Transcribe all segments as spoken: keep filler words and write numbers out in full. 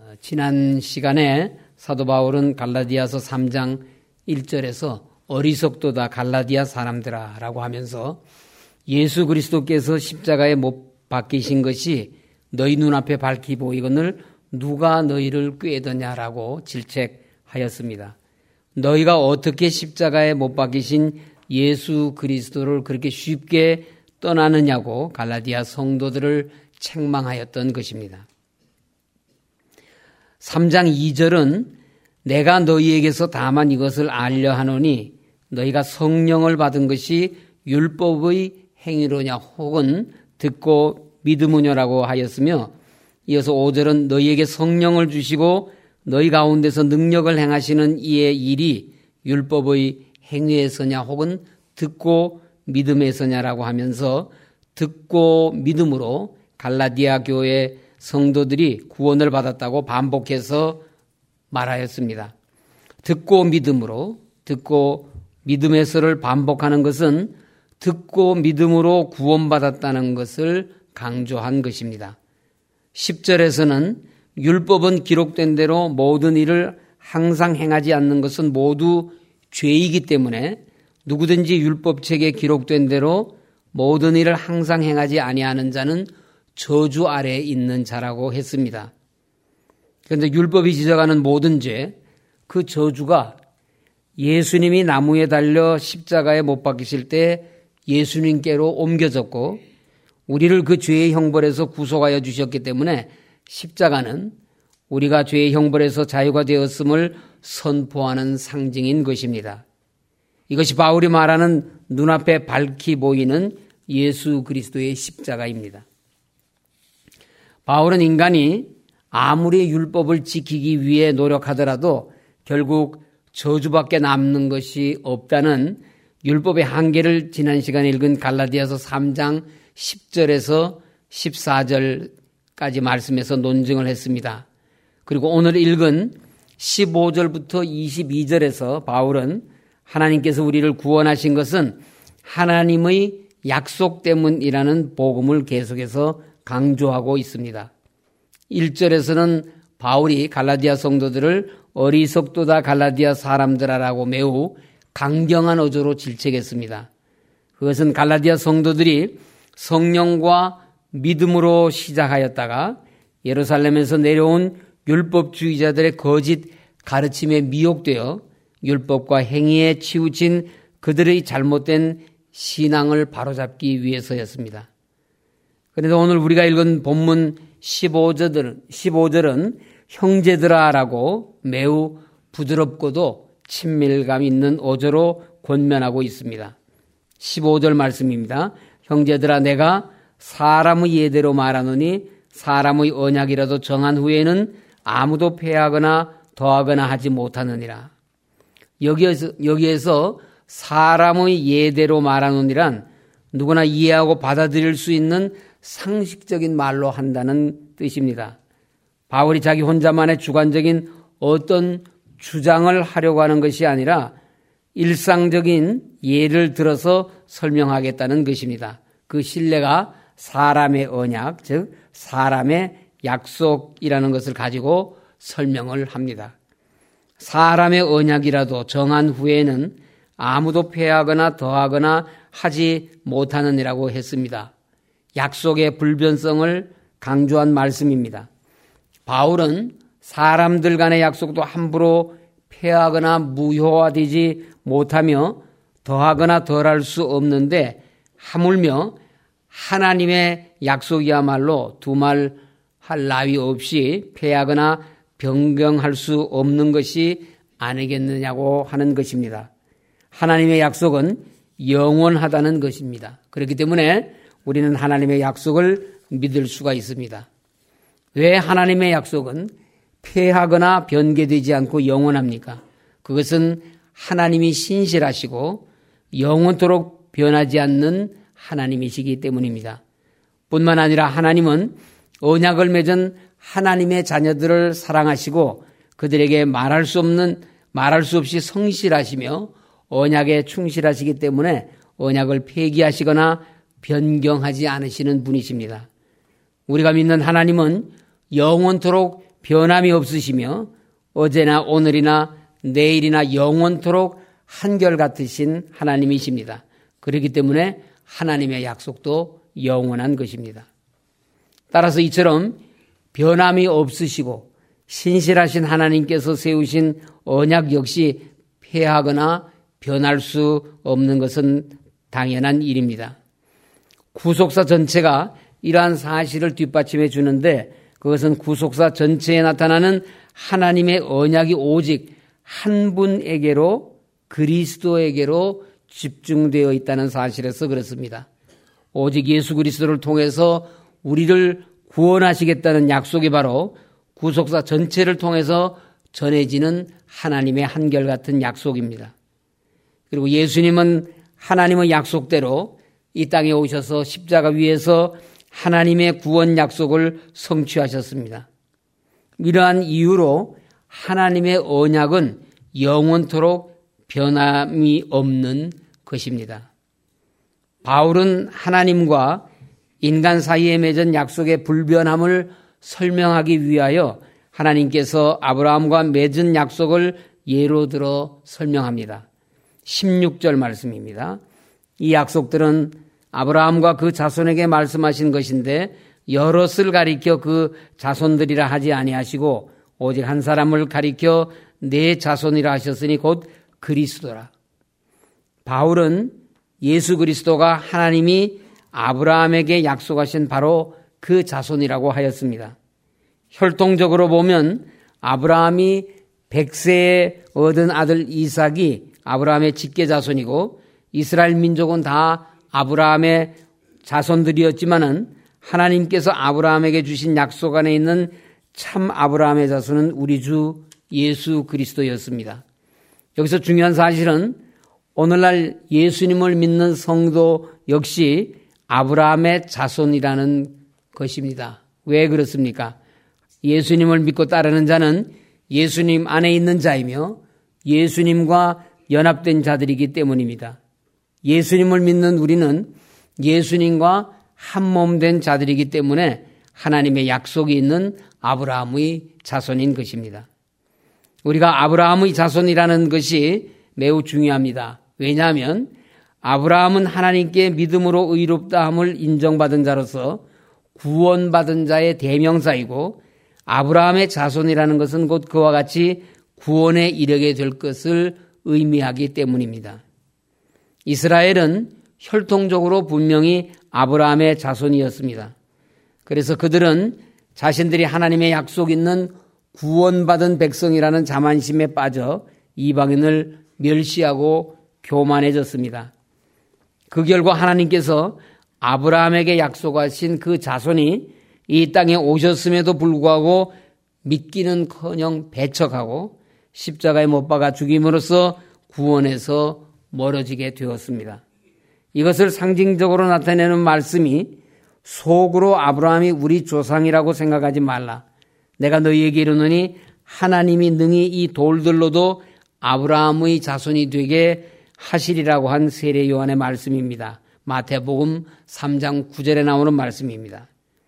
지난 시간에 사도 바울은 갈라디아서 삼 장 일 절에서 어리석도다 갈라디아 사람들아 라고 하면서 예수 그리스도께서 십자가에 못 박히신 것이 너희 눈앞에 밝히 보이거늘 누가 너희를 꾀더냐라고 질책하였습니다. 너희가 어떻게 십자가에 못 박히신 예수 그리스도를 그렇게 쉽게 떠나느냐고 갈라디아 성도들을 책망하였던 것입니다. 삼 장 이 절은 내가 너희에게서 다만 이것을 알려 하노니 너희가 성령을 받은 것이 율법의 행위로냐 혹은 듣고 믿음으냐라고 하였으며 이어서 오 절은 너희에게 성령을 주시고 너희 가운데서 능력을 행하시는 이의 일이 율법의 행위에서냐 혹은 듣고 믿음에서냐라고 하면서 듣고 믿음으로 갈라디아 교회 성도들이 구원을 받았다고 반복해서 말하였습니다. 듣고 믿음으로, 듣고 믿음에서를 반복하는 것은 듣고 믿음으로 구원받았다는 것을 강조한 것입니다. 십 절에서는 율법은 기록된 대로 모든 일을 항상 행하지 않는 것은 모두 죄이기 때문에 누구든지 율법책에 기록된 대로 모든 일을 항상 행하지 아니하는 자는 저주 아래에 있는 자라고 했습니다. 그런데 율법이 지적하는 모든 죄, 그 저주가 예수님이 나무에 달려 십자가에 못 박히실 때 예수님께로 옮겨졌고 우리를 그 죄의 형벌에서 구속하여 주셨기 때문에 십자가는 우리가 죄의 형벌에서 자유가 되었음을 선포하는 상징인 것입니다. 이것이 바울이 말하는 눈앞에 밝히 보이는 예수 그리스도의 십자가입니다. 바울은 인간이 아무리 율법을 지키기 위해 노력하더라도 결국 저주밖에 남는 것이 없다는 율법의 한계를 지난 시간에 읽은 갈라디아서 삼 장 십 절에서 십사 절까지 말씀에서 논증을 했습니다. 그리고 오늘 읽은 십오 절부터 이십이 절에서 바울은 하나님께서 우리를 구원하신 것은 하나님의 약속 때문이라는 복음을 계속해서 강조하고 있습니다. 일 절에서는 바울이 갈라디아 성도들을 어리석도다 갈라디아 사람들아라고 매우 강경한 어조로 질책했습니다. 그것은 갈라디아 성도들이 성령과 믿음으로 시작하였다가 예루살렘에서 내려온 율법주의자들의 거짓 가르침에 미혹되어 율법과 행위에 치우친 그들의 잘못된 신앙을 바로잡기 위해서였습니다. 그런데 오늘 우리가 읽은 본문 십오 절은, 십오 절은 형제들아라고 매우 부드럽고도 친밀감 있는 어조로 권면하고 있습니다. 십오 절 말씀입니다. 형제들아 내가 사람의 예대로 말하노니 사람의 언약이라도 정한 후에는 아무도 폐하거나 더하거나 하지 못하느니라. 여기에서, 여기에서 사람의 예대로 말하노니란 누구나 이해하고 받아들일 수 있는 상식적인 말로 한다는 뜻입니다. 바울이 자기 혼자만의 주관적인 어떤 주장을 하려고 하는 것이 아니라 일상적인 예를 들어서 설명하겠다는 것입니다. 그 신뢰가 사람의 언약, 즉 사람의 약속이라는 것을 가지고 설명을 합니다. 사람의 언약이라도 정한 후에는 아무도 폐하거나 더하거나 하지 못하느니라고 했습니다. 약속의 불변성을 강조한 말씀입니다. 바울은 사람들 간의 약속도 함부로 폐하거나 무효화되지 못하며 더하거나 덜할 수 없는데 하물며 하나님의 약속이야말로 두말 할 나위 없이 폐하거나 변경할 수 없는 것이 아니겠느냐고 하는 것입니다. 하나님의 약속은 영원하다는 것입니다. 그렇기 때문에 우리는 하나님의 약속을 믿을 수가 있습니다. 왜 하나님의 약속은 폐하거나 변개되지 않고 영원합니까? 그것은 하나님이 신실하시고 영원토록 변하지 않는 하나님이시기 때문입니다. 뿐만 아니라 하나님은 언약을 맺은 하나님의 자녀들을 사랑하시고 그들에게 말할 수 없는, 말할 수 없이 성실하시며 언약에 충실하시기 때문에 언약을 폐기하시거나 변경하지 않으시는 분이십니다. 우리가 믿는 하나님은 영원토록 변함이 없으시며 어제나 오늘이나 내일이나 영원토록 한결같으신 하나님이십니다. 그렇기 때문에 하나님의 약속도 영원한 것입니다. 따라서 이처럼 변함이 없으시고 신실하신 하나님께서 세우신 언약 역시 폐하거나 변할 수 없는 것은 당연한 일입니다. 구속사 전체가 이러한 사실을 뒷받침해 주는데 그것은 구속사 전체에 나타나는 하나님의 언약이 오직 한 분에게로 그리스도에게로 집중되어 있다는 사실에서 그렇습니다. 오직 예수 그리스도를 통해서 우리를 구원하시겠다는 약속이 바로 구속사 전체를 통해서 전해지는 하나님의 한결같은 약속입니다. 그리고 예수님은 하나님의 약속대로 이 땅에 오셔서 십자가 위에서 하나님의 구원 약속을 성취하셨습니다. 이러한 이유로 하나님의 언약은 영원토록 변함이 없는 것입니다. 바울은 하나님과 인간 사이에 맺은 약속의 불변함을 설명하기 위하여 하나님께서 아브라함과 맺은 약속을 예로 들어 설명합니다. 십육 절 말씀입니다. 이 약속들은 아브라함과 그 자손에게 말씀하신 것인데 여럿을 가리켜 그 자손들이라 하지 아니하시고 오직 한 사람을 가리켜 내 자손이라 하셨으니 곧 그리스도라. 바울은 예수 그리스도가 하나님이 아브라함에게 약속하신 바로 그 자손이라고 하였습니다. 혈통적으로 보면 아브라함이 백 세에 얻은 아들 이삭이 아브라함의 직계 자손이고 이스라엘 민족은 다 아브라함의 자손들이었지만은 하나님께서 아브라함에게 주신 약속 안에 있는 참 아브라함의 자손은 우리 주 예수 그리스도였습니다. 여기서 중요한 사실은 오늘날 예수님을 믿는 성도 역시 아브라함의 자손이라는 것입니다. 왜 그렇습니까? 예수님을 믿고 따르는 자는 예수님 안에 있는 자이며 예수님과 연합된 자들이기 때문입니다. 예수님을 믿는 우리는 예수님과 한몸된 자들이기 때문에 하나님의 약속이 있는 아브라함의 자손인 것입니다. 우리가 아브라함의 자손이라는 것이 매우 중요합니다. 왜냐하면 아브라함은 하나님께 믿음으로 의롭다함을 인정받은 자로서 구원받은 자의 대명사이고 아브라함의 자손이라는 것은 곧 그와 같이 구원에 이르게 될 것을 의미하기 때문입니다. 이스라엘은 혈통적으로 분명히 아브라함의 자손이었습니다. 그래서 그들은 자신들이 하나님의 약속 있는 구원받은 백성이라는 자만심에 빠져 이방인을 멸시하고 교만해졌습니다. 그 결과 하나님께서 아브라함에게 약속하신 그 자손이 이 땅에 오셨음에도 불구하고 믿기는커녕 배척하고 십자가에 못 박아 죽임으로써 구원에서 멀어지게 되었습니다. 이것을 상징적으로 나타내는 말씀이 속으로 아브라함이 우리 조상이라고 생각하지 말라. 내가 너희에게 이르노니 하나님이 능히 이 돌들로도 아브라함의 자손이 되게 하시리라고 한 세례 요한의 말씀입니다. 마태복음 삼 장 구 절에 나오는 말씀입니다.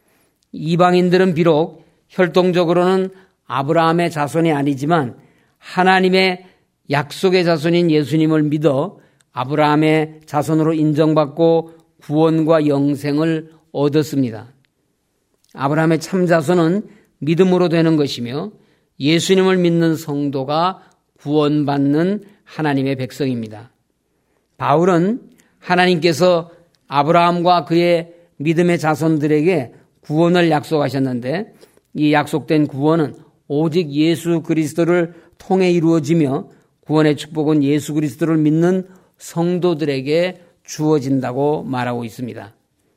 이방인들은 비록 혈통적으로는 아브라함의 자손이 아니지만 하나님의 약속의 자손인 예수님을 믿어 아브라함의 자손으로 인정받고 구원과 영생을 얻었습니다. 아브라함의 참 자손은 믿음으로 되는 것이며 예수님을 믿는 성도가 구원받는 하나님의 백성입니다. 바울은 하나님께서 아브라함과 그의 믿음의 자손들에게 구원을 약속하셨는데 이 약속된 구원은 오직 예수 그리스도를 통해 이루어지며 구원의 축복은 예수 그리스도를 믿는 성도들에게 주어진다고 말하고 있습니다.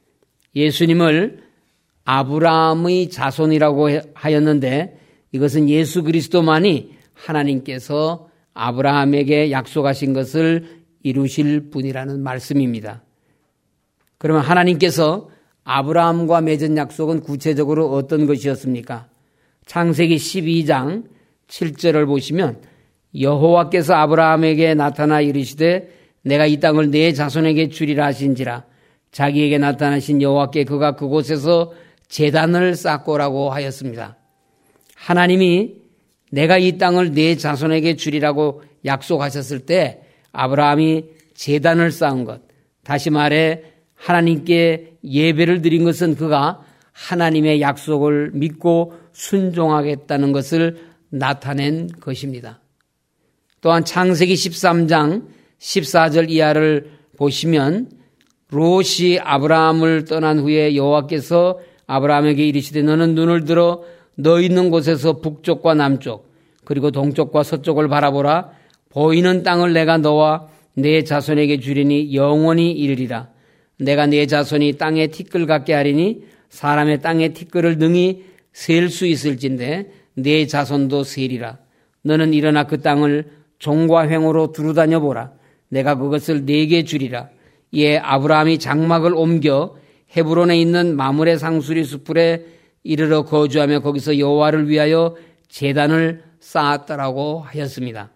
예수님을 아브라함의 자손이라고 하였는데 이것은 예수 그리스도만이 하나님께서 아브라함에게 약속하신 것을 이루실 분이라는 말씀입니다. 그러면 하나님께서 아브라함과 맺은 약속은 구체적으로 어떤 것이었습니까? 창세기 십이 장 칠 절을 보시면 여호와께서 아브라함에게 나타나 이르시되 내가 이 땅을 네 자손에게 주리라 하신지라 자기에게 나타나신 여호와께 그가 그곳에서 제단을 쌓고라고 하였습니다. 하나님이 내가 이 땅을 내 자손에게 주리라고 약속하셨을 때 아브라함이 제단을 쌓은 것, 다시 말해 하나님께 예배를 드린 것은 그가 하나님의 약속을 믿고 순종하겠다는 것을 나타낸 것입니다. 또한 창세기 십삼 장 십사 절 이하를 보시면 롯이 아브라함을 떠난 후에 여호와께서 아브라함에게 이르시되 너는 눈을 들어 너 있는 곳에서 북쪽과 남쪽 그리고 동쪽과 서쪽을 바라보라. 보이는 땅을 내가 너와 내 자손에게 주리니 영원히 이르리라. 내가 내 자손이 땅의 티끌 같게 하리니 사람의 땅의 티끌을 능히 셀 수 있을진데 내 자손도 세리라. 너는 일어나 그 땅을 종과 횡으로 두루다녀 보라. 내가 그것을 네게 주리라. 이에 아브라함이 장막을 옮겨 헤브론에 있는 마므레 상수리 숲에 이르러 거주하며 거기서 여호와를 위하여 제단을 쌓았다라고 하였습니다.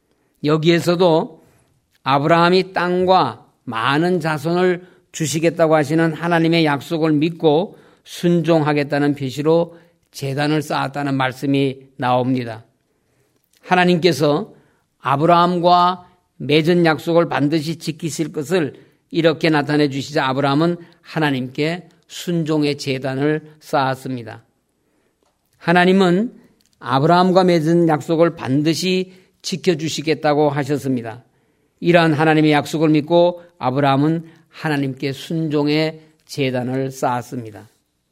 여기에서도 아브라함이 땅과 많은 자손을 주시겠다고 하시는 하나님의 약속을 믿고 순종하겠다는 표시로 제단을 쌓았다는 말씀이 나옵니다. 하나님께서 아브라함과 맺은 약속을 반드시 지키실 것을 이렇게 나타내 주시자 아브라함은 하나님께 순종의 제단을 쌓았습니다. 하나님은 아브라함과 맺은 약속을 반드시 지켜주시겠다고 하셨습니다. 이러한 하나님의 약속을 믿고 아브라함은 하나님께 순종의 제단을 쌓았습니다.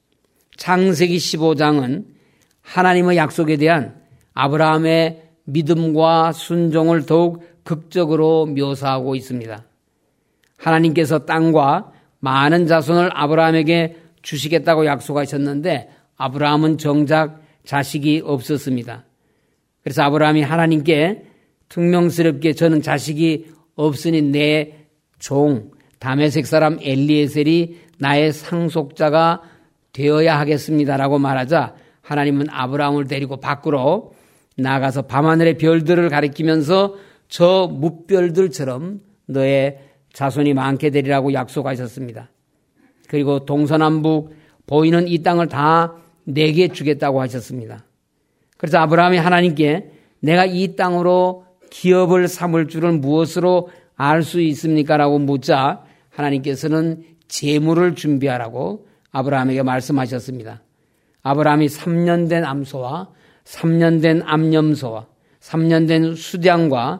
창세기 십오 장은 하나님의 약속에 대한 아브라함의 믿음과 순종을 더욱 극적으로 묘사하고 있습니다. 하나님께서 땅과 많은 자손을 아브라함에게 주시겠다고 약속하셨는데 아브라함은 정작 자식이 없었습니다. 그래서 아브라함이 하나님께 퉁명스럽게 저는 자식이 없으니 내 종 다메섹 사람 엘리에셀이 나의 상속자가 되어야 하겠습니다라고 말하자 하나님은 아브라함을 데리고 밖으로 나가서 밤하늘의 별들을 가리키면서 저 뭇별들처럼 너의 자손이 많게 되리라고 약속하셨습니다. 그리고 동서남북 보이는 이 땅을 다 내게 주겠다고 하셨습니다. 그래서 아브라함이 하나님께 내가 이 땅으로 기업을 삼을 줄을 무엇으로 알 수 있습니까? 라고 묻자 하나님께서는 재물을 준비하라고 아브라함에게 말씀하셨습니다. 아브라함이 삼 년 된 암소와 삼 년 된 암염소와 삼 년 된 수량과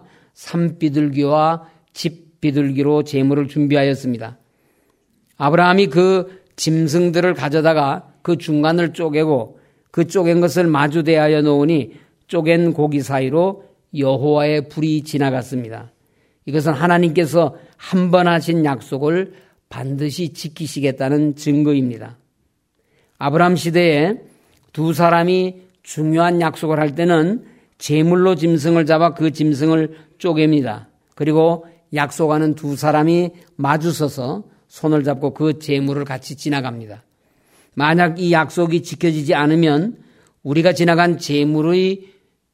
산비둘기와 집비둘기로 재물을 준비하였습니다. 아브라함이 그 짐승들을 가져다가 그 중간을 쪼개고 그 쪼갠 것을 마주 대하여 놓으니 쪼갠 고기 사이로 여호와의 불이 지나갔습니다. 이것은 하나님께서 한 번 하신 약속을 반드시 지키시겠다는 증거입니다. 아브라함 시대에 두 사람이 중요한 약속을 할 때는 제물로 짐승을 잡아 그 짐승을 쪼갭니다. 그리고 약속하는 두 사람이 마주서서 손을 잡고 그 제물을 같이 지나갑니다. 만약 이 약속이 지켜지지 않으면 우리가 지나간 제물의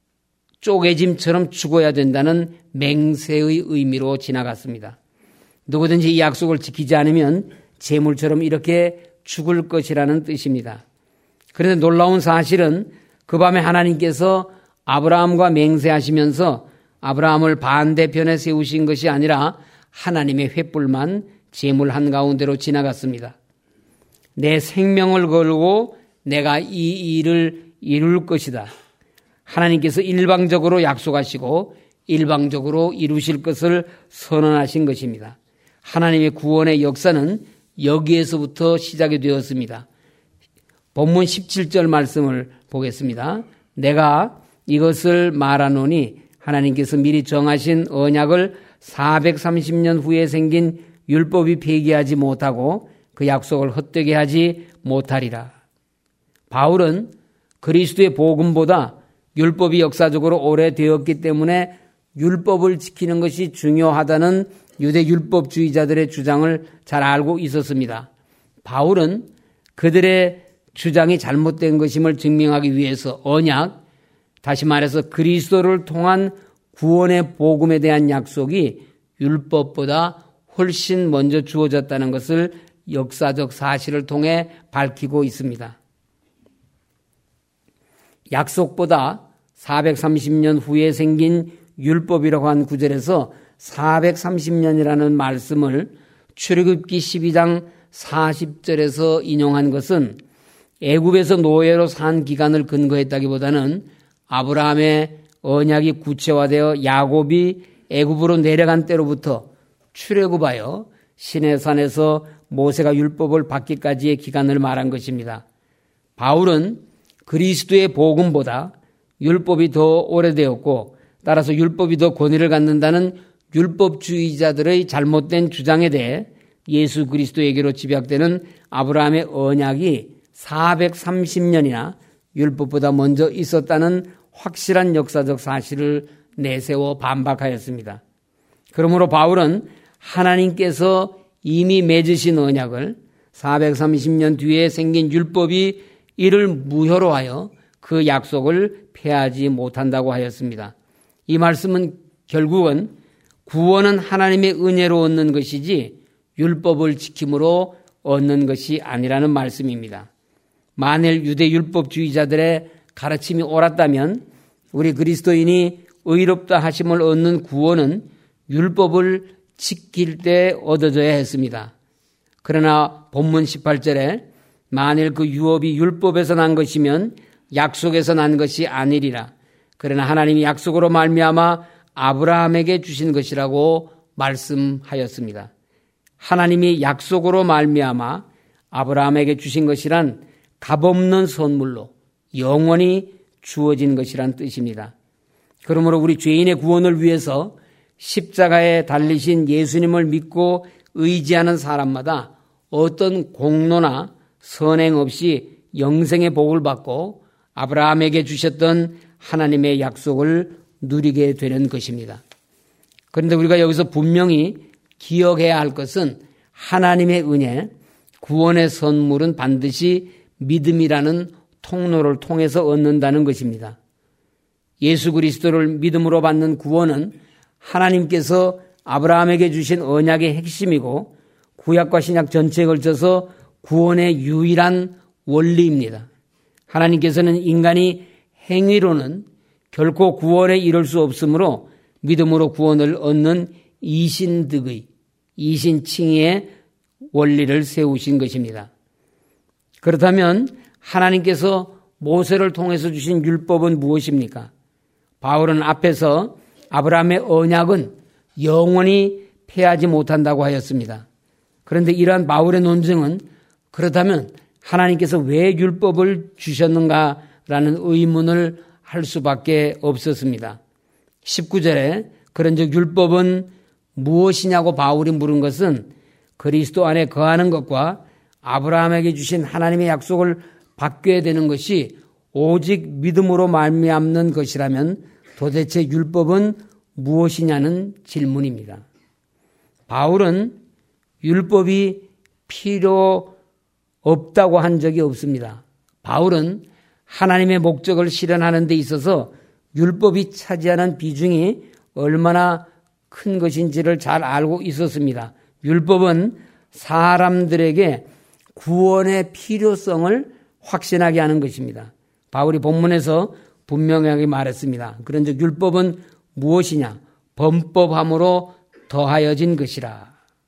쪼개짐처럼 죽어야 된다는 맹세의 의미로 지나갔습니다. 누구든지 이 약속을 지키지 않으면 제물처럼 이렇게 죽을 것이라는 뜻입니다. 그런데 놀라운 사실은 그 밤에 하나님께서 아브라함과 맹세하시면서 아브라함을 반대편에 세우신 것이 아니라 하나님의 횃불만 제물 한가운데로 지나갔습니다. 내 생명을 걸고 내가 이 일을 이룰 것이다. 하나님께서 일방적으로 약속하시고 일방적으로 이루실 것을 선언하신 것입니다. 하나님의 구원의 역사는 여기에서부터 시작이 되었습니다. 본문 십칠 절 말씀을 보겠습니다. 내가 이것을 말하노니 하나님께서 미리 정하신 언약을 사백삼십 년 후에 생긴 율법이 폐기하지 못하고 그 약속을 헛되게 하지 못하리라. 바울은 그리스도의 복음보다 율법이 역사적으로 오래되었기 때문에 율법을 지키는 것이 중요하다는 유대 율법주의자들의 주장을 잘 알고 있었습니다. 바울은 그들의 주장이 잘못된 것임을 증명하기 위해서 언약, 다시 말해서 그리스도를 통한 구원의 복음에 대한 약속이 율법보다 훨씬 먼저 주어졌다는 것을 역사적 사실을 통해 밝히고 있습니다. 약속보다 사백삼십 년 후에 생긴 율법이라고 한 구절에서 사백삼십 년이라는 말씀을 출애굽기 십이 장 사십 절에서 인용한 것은 애굽에서 노예로 산 기간을 근거했다기보다는 아브라함의 언약이 구체화되어 야곱이 애굽으로 내려간 때로부터 출애굽하여 시내산에서 모세가 율법을 받기까지의 기간을 말한 것입니다. 바울은 그리스도의 복음보다 율법이 더 오래되었고 따라서 율법이 더 권위를 갖는다는 율법주의자들의 잘못된 주장에 대해 예수 그리스도에게로 집약되는 아브라함의 언약이 사백삼십 년이나 율법보다 먼저 있었다는 확실한 역사적 사실을 내세워 반박하였습니다. 그러므로 바울은 하나님께서 이미 맺으신 언약을 사백삼십 년 뒤에 생긴 율법이 이를 무효로 하여 그 약속을 폐하지 못한다고 하였습니다. 이 말씀은 결국은 구원은 하나님의 은혜로 얻는 것이지 율법을 지킴으로 얻는 것이 아니라는 말씀입니다. 만일 유대 율법주의자들의 가르침이 옳았다면 우리 그리스도인이 의롭다 하심을 얻는 구원은 율법을 지킬 때 얻어져야 했습니다. 그러나 본문 십팔 절에 만일 그 유업이 율법에서 난 것이면 약속에서 난 것이 아니리라. 그러나 하나님이 약속으로 말미암아 아브라함에게 주신 것이라고 말씀하였습니다. 하나님이 약속으로 말미암아 아브라함에게 주신 것이란 값없는 선물로 영원히 주어진 것이란 뜻입니다. 그러므로 우리 죄인의 구원을 위해서 십자가에 달리신 예수님을 믿고 의지하는 사람마다 어떤 공로나 선행 없이 영생의 복을 받고 아브라함에게 주셨던 하나님의 약속을 누리게 되는 것입니다. 그런데 우리가 여기서 분명히 기억해야 할 것은 하나님의 은혜, 구원의 선물은 반드시 믿음이라는 통로를 통해서 얻는다는 것입니다. 예수 그리스도를 믿음으로 받는 구원은 하나님께서 아브라함에게 주신 언약의 핵심이고 구약과 신약 전체에 걸쳐서 구원의 유일한 원리입니다. 하나님께서는 인간이 행위로는 결코 구원에 이를 수 없으므로 믿음으로 구원을 얻는 이신득의, 이신칭의의 원리를 세우신 것입니다. 그렇다면 하나님께서 모세를 통해서 주신 율법은 무엇입니까? 바울은 앞에서 아브라함의 언약은 영원히 폐하지 못한다고 하였습니다. 그런데 이러한 바울의 논증은 그렇다면 하나님께서 왜 율법을 주셨는가라는 의문을 할 수밖에 없었습니다. 십구 절에 그런즉 율법은 무엇이냐고 바울이 물은 것은 그리스도 안에 거하는 것과 아브라함에게 주신 하나님의 약속을 받게 되는 것이 오직 믿음으로 말미암는 것이라면 도대체 율법은 무엇이냐는 질문입니다. 바울은 율법이 필요 없다고 한 적이 없습니다. 바울은 하나님의 목적을 실현하는 데 있어서 율법이 차지하는 비중이 얼마나 큰 것인지를 잘 알고 있었습니다. 율법은 사람들에게 구원의 필요성을 확신하게 하는 것입니다. 바울이 본문에서 분명하게 말했습니다. 그런즉 율법은 무엇이냐? 범법함으로 더하여진 것이라.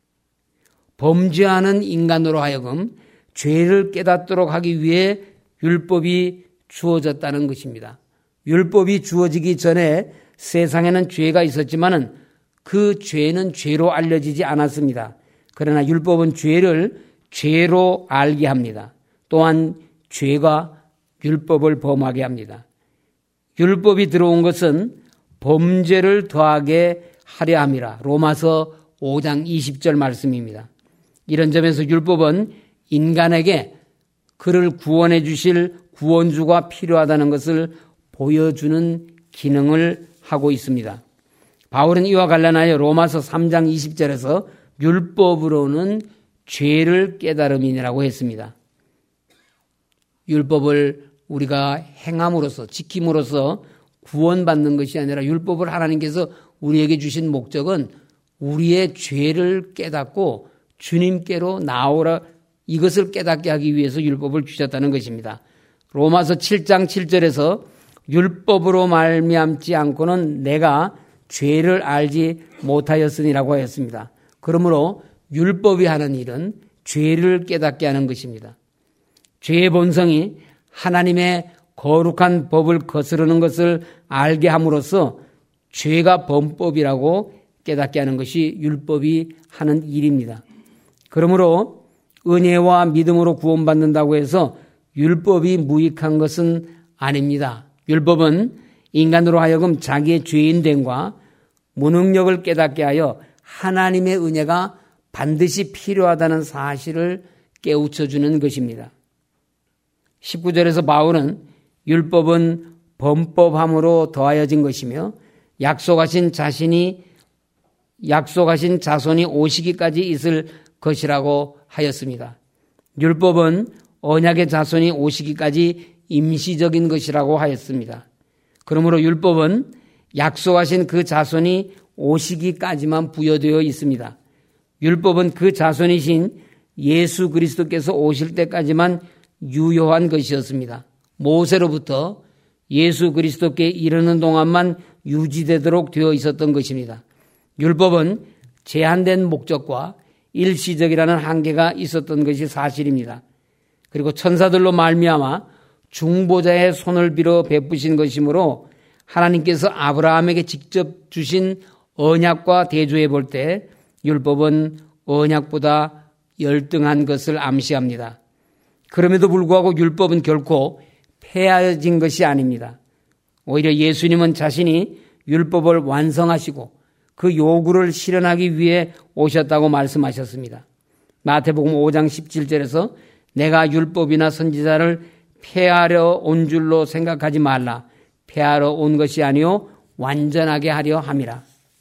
범죄하는 인간으로 하여금 죄를 깨닫도록 하기 위해 율법이 주어졌다는 것입니다. 율법이 주어지기 전에 세상에는 죄가 있었지만은 그 죄는 죄로 알려지지 않았습니다. 그러나 율법은 죄를 죄로 알게 합니다. 또한 죄가 율법을 범하게 합니다. 율법이 들어온 것은 범죄를 더하게 하려 함이라. 로마서 오 장 이십 절 말씀입니다. 이런 점에서 율법은 인간에게 그를 구원해 주실 구원주가 필요하다는 것을 보여주는 기능을 하고 있습니다. 바울은 이와 관련하여 로마서 삼 장 이십 절에서 율법으로는 죄를 깨달음이라고 했습니다. 율법을 우리가 행함으로써 지킴으로써 구원받는 것이 아니라 율법을 하나님께서 우리에게 주신 목적은 우리의 죄를 깨닫고 주님께로 나오라, 이것을 깨닫게 하기 위해서 율법을 주셨다는 것입니다. 로마서 칠 장 칠 절에서 율법으로 말미암지 않고는 내가 죄를 알지 못하였으니라고 하였습니다. 그러므로 율법이 하는 일은 죄를 깨닫게 하는 것입니다. 죄의 본성이 하나님의 거룩한 법을 거스르는 것을 알게 함으로써 죄가 범법이라고 깨닫게 하는 것이 율법이 하는 일입니다. 그러므로 은혜와 믿음으로 구원받는다고 해서 율법이 무익한 것은 아닙니다. 율법은 인간으로 하여금 자기의 죄인됨과 무능력을 깨닫게 하여 하나님의 은혜가 반드시 필요하다는 사실을 깨우쳐주는 것입니다. 십구 절에서 바울은 율법은 범법함으로 더하여진 것이며 약속하신 자신이 약속하신 자손이 오시기까지 있을 것이라고 하였습니다. 율법은 언약의 자손이 오시기까지 임시적인 것이라고 하였습니다. 그러므로 율법은 약속하신 그 자손이 오시기까지만 부여되어 있습니다. 율법은 그 자손이신 예수 그리스도께서 오실 때까지만 유효한 것이었습니다. 모세로부터 예수 그리스도께 이르는 동안만 유지되도록 되어 있었던 것입니다. 율법은 제한된 목적과 일시적이라는 한계가 있었던 것이 사실입니다. 그리고 천사들로 말미암아 중보자의 손을 빌어 베푸신 것이므로 하나님께서 아브라함에게 직접 주신 언약과 대조해 볼 때 율법은 언약보다 열등한 것을 암시합니다. 그럼에도 불구하고 율법은 결코 폐하여진 것이 아닙니다. 오히려 예수님은 자신이 율법을 완성하시고 그 요구를 실현하기 위해 오셨다고 말씀하셨습니다. 마태복음 오 장 십칠 절에서 내가 율법이나 선지자를 폐하려 온 줄로 생각하지 말라. 폐하러 온 것이 아니요 완전하게 하려 함이라.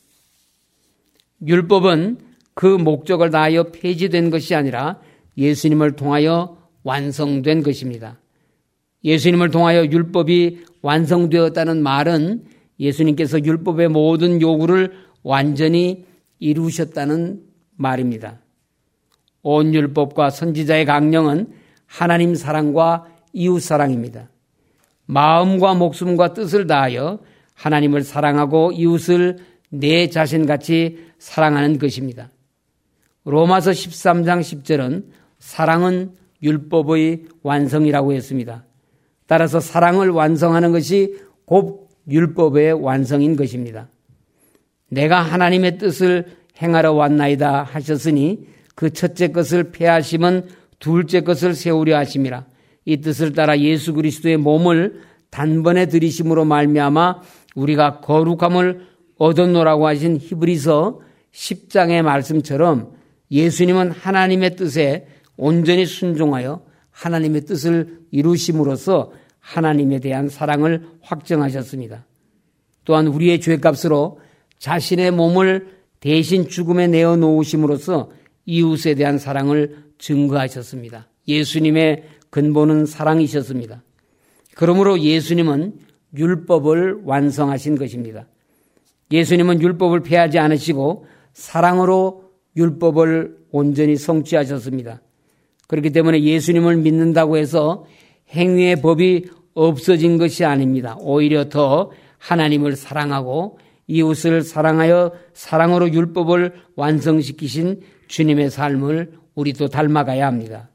율법은 그 목적을 다하여 폐지된 것이 아니라 예수님을 통하여 완성된 것입니다. 예수님을 통하여 율법이 완성되었다는 말은 예수님께서 율법의 모든 요구를 완전히 이루셨다는 말입니다. 온 율법과 선지자의 강령은 하나님 사랑과 이웃 사랑입니다. 마음과 목숨과 뜻을 다하여 하나님을 사랑하고 이웃을 내 자신같이 사랑하는 것입니다. 로마서 십삼 장 십 절은 사랑은 율법의 완성이라고 했습니다. 따라서 사랑을 완성하는 것이 곧 율법의 완성인 것입니다. 내가 하나님의 뜻을 행하러 왔나이다 하셨으니 그 첫째 것을 폐하심은 둘째 것을 세우려 하심이라. 이 뜻을 따라 예수 그리스도의 몸을 단번에 들이심으로 말미암아 우리가 거룩함을 얻었노라고 하신 히브리서 십 장의 말씀처럼 예수님은 하나님의 뜻에 온전히 순종하여 하나님의 뜻을 이루심으로써 하나님에 대한 사랑을 확정하셨습니다. 또한 우리의 죄값으로 자신의 몸을 대신 죽음에 내어 놓으심으로써 이웃에 대한 사랑을 증거하셨습니다. 예수님의 근본은 사랑이셨습니다. 그러므로 예수님은 율법을 완성하신 것입니다. 예수님은 율법을 폐하지 않으시고 사랑으로 율법을 온전히 성취하셨습니다. 그렇기 때문에 예수님을 믿는다고 해서 행위의 법이 없어진 것이 아닙니다. 오히려 더 하나님을 사랑하고 이웃을 사랑하여 사랑으로 율법을 완성시키신 주님의 삶을 우리도 닮아가야 합니다.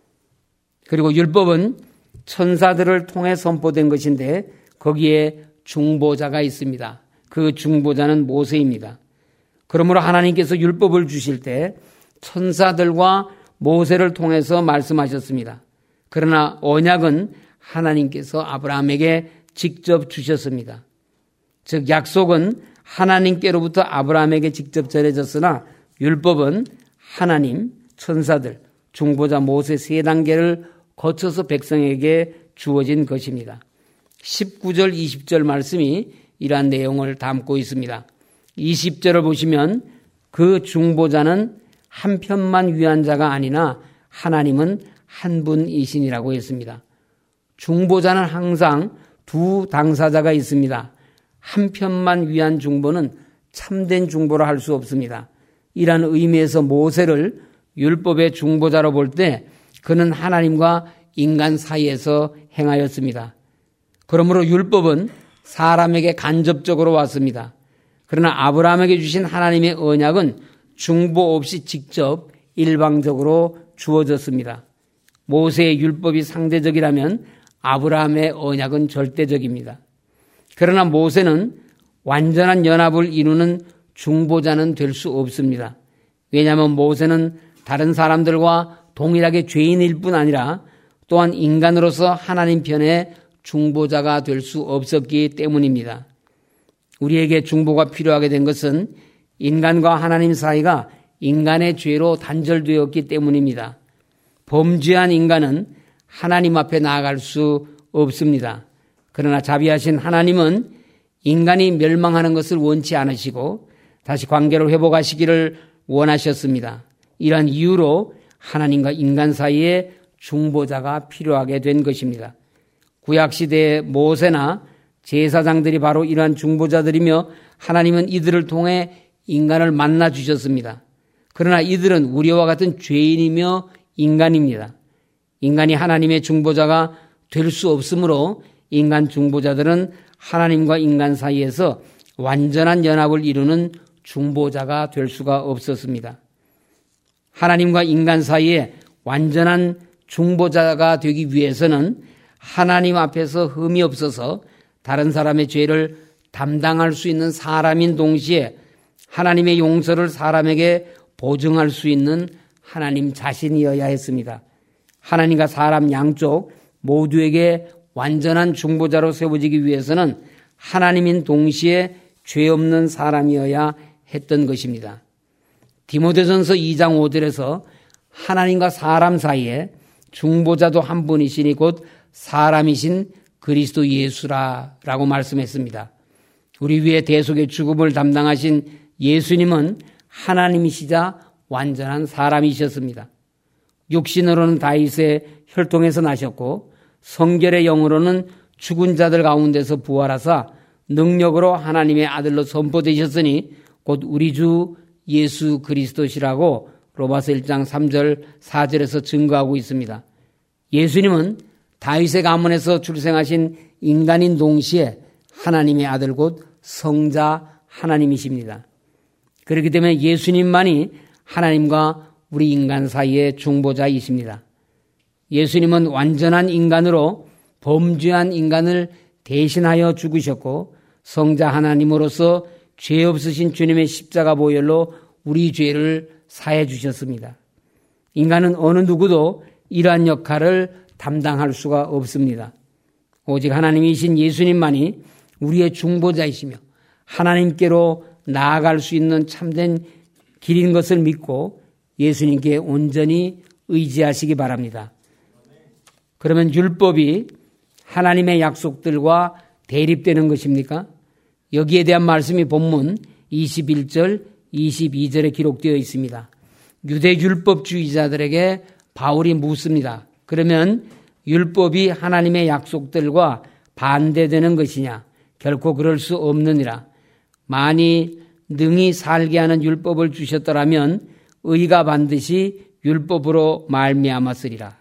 그리고 율법은 천사들을 통해 선포된 것인데 거기에 중보자가 있습니다. 그 중보자는 모세입니다. 그러므로 하나님께서 율법을 주실 때 천사들과 모세를 통해서 말씀하셨습니다. 그러나 언약은 하나님께서 아브라함에게 직접 주셨습니다. 즉 약속은 하나님께로부터 아브라함에게 직접 전해졌으나 율법은 하나님, 천사들, 중보자 모세 세 단계를 거쳐서 백성에게 주어진 것입니다. 십구 절, 이십 절 말씀이 이러한 내용을 담고 있습니다. 이십 절을 보시면 그 중보자는 한 편만 위한 자가 아니나 하나님은 한 분이신이라고 했습니다. 중보자는 항상 두 당사자가 있습니다. 한 편만 위한 중보는 참된 중보라 할 수 없습니다. 이러한 의미에서 모세를 율법의 중보자로 볼 때 그는 하나님과 인간 사이에서 행하였습니다. 그러므로 율법은 사람에게 간접적으로 왔습니다. 그러나 아브라함에게 주신 하나님의 언약은 중보 없이 직접 일방적으로 주어졌습니다. 모세의 율법이 상대적이라면 아브라함의 언약은 절대적입니다. 그러나 모세는 완전한 연합을 이루는 중보자는 될 수 없습니다. 왜냐하면 모세는 다른 사람들과 동일하게 죄인일 뿐 아니라 또한 인간으로서 하나님 편에 중보자가 될 수 없었기 때문입니다. 우리에게 중보가 필요하게 된 것은 인간과 하나님 사이가 인간의 죄로 단절되었기 때문입니다. 범죄한 인간은 하나님 앞에 나아갈 수 없습니다. 그러나 자비하신 하나님은 인간이 멸망하는 것을 원치 않으시고 다시 관계를 회복하시기를 원하셨습니다. 이러한 이유로 하나님과 인간 사이에 중보자가 필요하게 된 것입니다. 구약시대의 모세나 제사장들이 바로 이러한 중보자들이며 하나님은 이들을 통해 인간을 만나 주셨습니다. 그러나 이들은 우리와 같은 죄인이며 인간입니다. 인간이 하나님의 중보자가 될 수 없으므로 인간 중보자들은 하나님과 인간 사이에서 완전한 연합을 이루는 중보자가 될 수가 없었습니다. 하나님과 인간 사이에 완전한 중보자가 되기 위해서는 하나님 앞에서 흠이 없어서 다른 사람의 죄를 담당할 수 있는 사람인 동시에 하나님의 용서를 사람에게 보증할 수 있는 하나님 자신이어야 했습니다. 하나님과 사람 양쪽 모두에게 완전한 중보자로 세워지기 위해서는 하나님인 동시에 죄 없는 사람이어야 했던 것입니다. 디모데전서 이 장 오 절에서 하나님과 사람 사이에 중보자도 한 분이시니 곧 사람이신 그리스도 예수라라고 말씀했습니다. 우리 위에 대속의 죽음을 담당하신 예수님은 하나님이시자 완전한 사람이셨습니다. 육신으로는 다윗의 혈통에서 나셨고 성결의 영으로는 죽은 자들 가운데서 부활하사 능력으로 하나님의 아들로 선포되셨으니 곧 우리 주 예수 그리스도시라고 로마서 일 장 삼 절 사 절에서 증거하고 있습니다. 예수님은 다윗의 가문에서 출생하신 인간인 동시에 하나님의 아들 곧 성자 하나님이십니다. 그렇기 때문에 예수님만이 하나님과 우리 인간 사이의 중보자이십니다. 예수님은 완전한 인간으로 범죄한 인간을 대신하여 죽으셨고 성자 하나님으로서 죄 없으신 주님의 십자가 보혈로 우리 죄를 사해 주셨습니다. 인간은 어느 누구도 이러한 역할을 담당할 수가 없습니다. 오직 하나님이신 예수님만이 우리의 중보자이시며 하나님께로 나아갈 수 있는 참된 길인 것을 믿고 예수님께 온전히 의지하시기 바랍니다. 그러면 율법이 하나님의 약속들과 대립되는 것입니까? 여기에 대한 말씀이 본문 이십일 절, 이십이 절에 기록되어 있습니다. 유대 율법주의자들에게 바울이 묻습니다. 그러면 율법이 하나님의 약속들과 반대되는 것이냐? 결코 그럴 수 없느니라. 만일 능히 살게 하는 율법을 주셨더라면 의가 반드시 율법으로 말미암았으리라.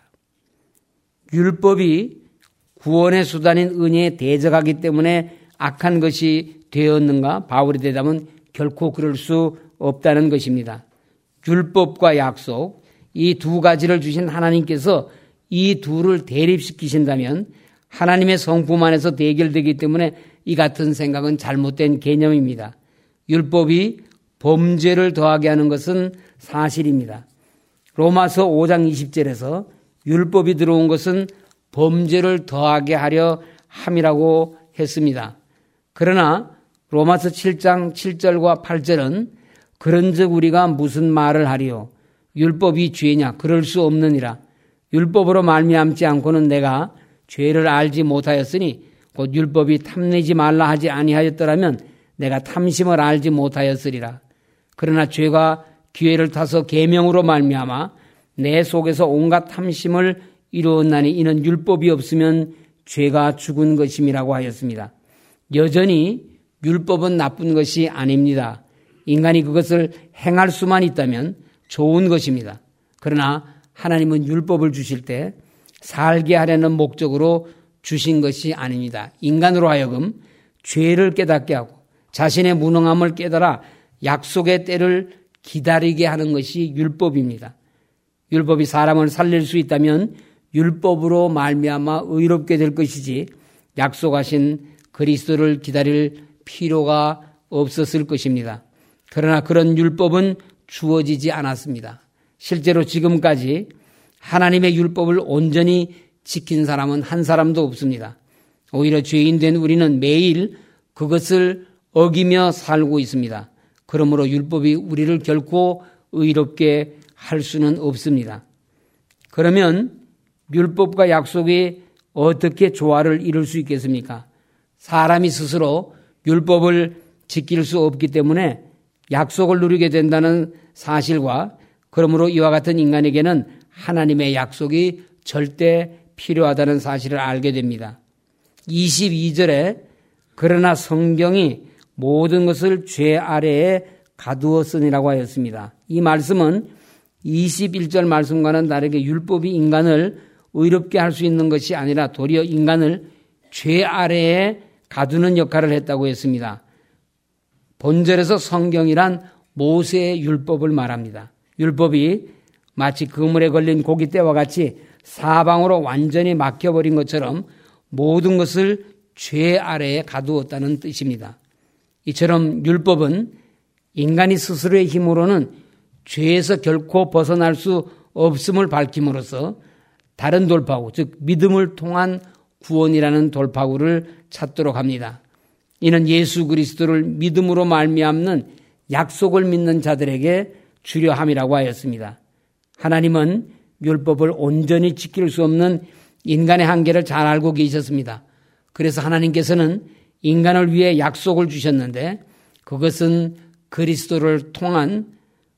율법이 구원의 수단인 은혜에 대적하기 때문에 악한 것이 되었는가? 바울의 대답은 결코 그럴 수 없다는 것입니다. 율법과 약속, 이 두 가지를 주신 하나님께서 이 둘을 대립시키신다면 하나님의 성품 안에서 대결되기 때문에 이 같은 생각은 잘못된 개념입니다. 율법이 범죄를 더하게 하는 것은 사실입니다. 로마서 오 장 이십 절에서 율법이 들어온 것은 범죄를 더하게 하려 함이라고 했습니다. 그러나 로마서 칠 장 칠 절과 팔 절은 그런즉 우리가 무슨 말을 하리요? 율법이 죄냐? 그럴 수 없느니라. 율법으로 말미암지 않고는 내가 죄를 알지 못하였으니 곧 율법이 탐내지 말라 하지 아니하였더라면 내가 탐심을 알지 못하였으리라. 그러나 죄가 기회를 타서 계명으로 말미암아 내 속에서 온갖 탐심을 이루었나니 이는 율법이 없으면 죄가 죽은 것임이라고 하였습니다. 여전히 율법은 나쁜 것이 아닙니다. 인간이 그것을 행할 수만 있다면 좋은 것입니다. 그러나 하나님은 율법을 주실 때 살게 하려는 목적으로 주신 것이 아닙니다. 인간으로 하여금 죄를 깨닫게 하고 자신의 무능함을 깨달아 약속의 때를 기다리게 하는 것이 율법입니다. 율법이 사람을 살릴 수 있다면 율법으로 말미암아 의롭게 될 것이지 약속하신 그리스도를 기다릴 필요가 없었을 것입니다. 그러나 그런 율법은 주어지지 않았습니다. 실제로 지금까지 하나님의 율법을 온전히 지킨 사람은 한 사람도 없습니다. 오히려 죄인 된 우리는 매일 그것을 어기며 살고 있습니다. 그러므로 율법이 우리를 결코 의롭게 할 수는 없습니다. 그러면 율법과 약속이 어떻게 조화를 이룰 수 있겠습니까? 사람이 스스로 율법을 지킬 수 없기 때문에 약속을 누리게 된다는 사실과 그러므로 이와 같은 인간에게는 하나님의 약속이 절대 필요하다는 사실을 알게 됩니다. 이십이 절에 그러나 성경이 모든 것을 죄 아래에 가두었으니라고 하였습니다. 이 말씀은 이십일 절 말씀과는 다르게 율법이 인간을 의롭게 할 수 있는 것이 아니라 도리어 인간을 죄 아래에 가두는 역할을 했다고 했습니다. 본절에서 성경이란 모세의 율법을 말합니다. 율법이 마치 그물에 걸린 고깃대와 같이 사방으로 완전히 막혀버린 것처럼 모든 것을 죄 아래에 가두었다는 뜻입니다. 이처럼 율법은 인간이 스스로의 힘으로는 죄에서 결코 벗어날 수 없음을 밝힘으로써 다른 돌파구, 즉 믿음을 통한 구원이라는 돌파구를 찾도록 합니다. 이는 예수 그리스도를 믿음으로 말미암는 약속을 믿는 자들에게 주려함이라고 하였습니다. 하나님은 율법을 온전히 지킬 수 없는 인간의 한계를 잘 알고 계셨습니다. 그래서 하나님께서는 인간을 위해 약속을 주셨는데 그것은 그리스도를 통한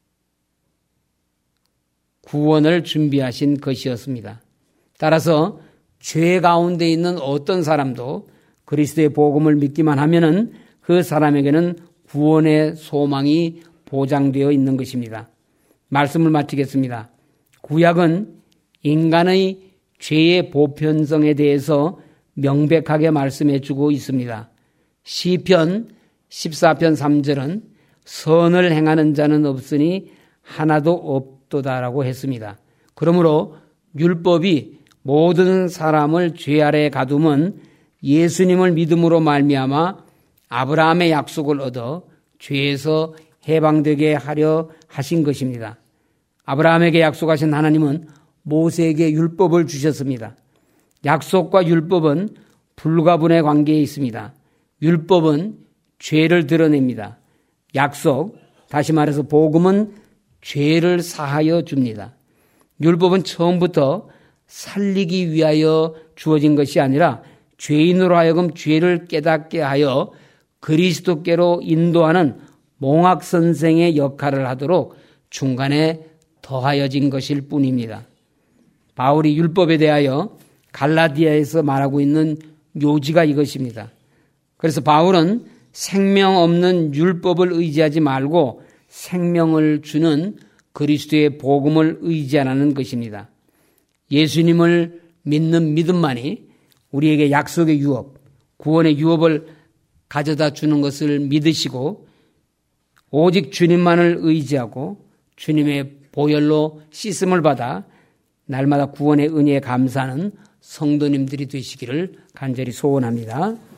구원을 준비하신 것이었습니다. 따라서 죄 가운데 있는 어떤 사람도 그리스도의 복음을 믿기만 하면은 그 사람에게는 구원의 소망이 보장되어 있는 것입니다. 말씀을 마치겠습니다. 구약은 인간의 죄의 보편성에 대해서 명백하게 말씀해 주고 있습니다. 시편 십사 편 삼 절은 선을 행하는 자는 없으니 하나도 없도다라고 했습니다. 그러므로 율법이 모든 사람을 죄 아래에 가두면 예수님을 믿음으로 말미암아 아브라함의 약속을 얻어 죄에서 해방되게 하려 하신 것입니다. 아브라함에게 약속하신 하나님은 모세에게 율법을 주셨습니다. 약속과 율법은 불가분의 관계에 있습니다. 율법은 죄를 드러냅니다. 약속, 다시 말해서 복음은 죄를 사하여 줍니다. 율법은 처음부터 살리기 위하여 주어진 것이 아니라 죄인으로 하여금 죄를 깨닫게 하여 그리스도께로 인도하는 몽학 선생의 역할을 하도록 중간에 더하여진 것일 뿐입니다. 바울이 율법에 대하여 갈라디아에서 말하고 있는 요지가 이것입니다. 그래서 바울은 생명 없는 율법을 의지하지 말고 생명을 주는 그리스도의 복음을 의지하라는 것입니다. 예수님을 믿는 믿음만이 우리에게 약속의 유업, 구원의 유업을 가져다 주는 것을 믿으시고 오직 주님만을 의지하고 주님의 보혈로 씻음을 받아 날마다 구원의 은혜에 감사하는 성도님들이 되시기를 간절히 소원합니다.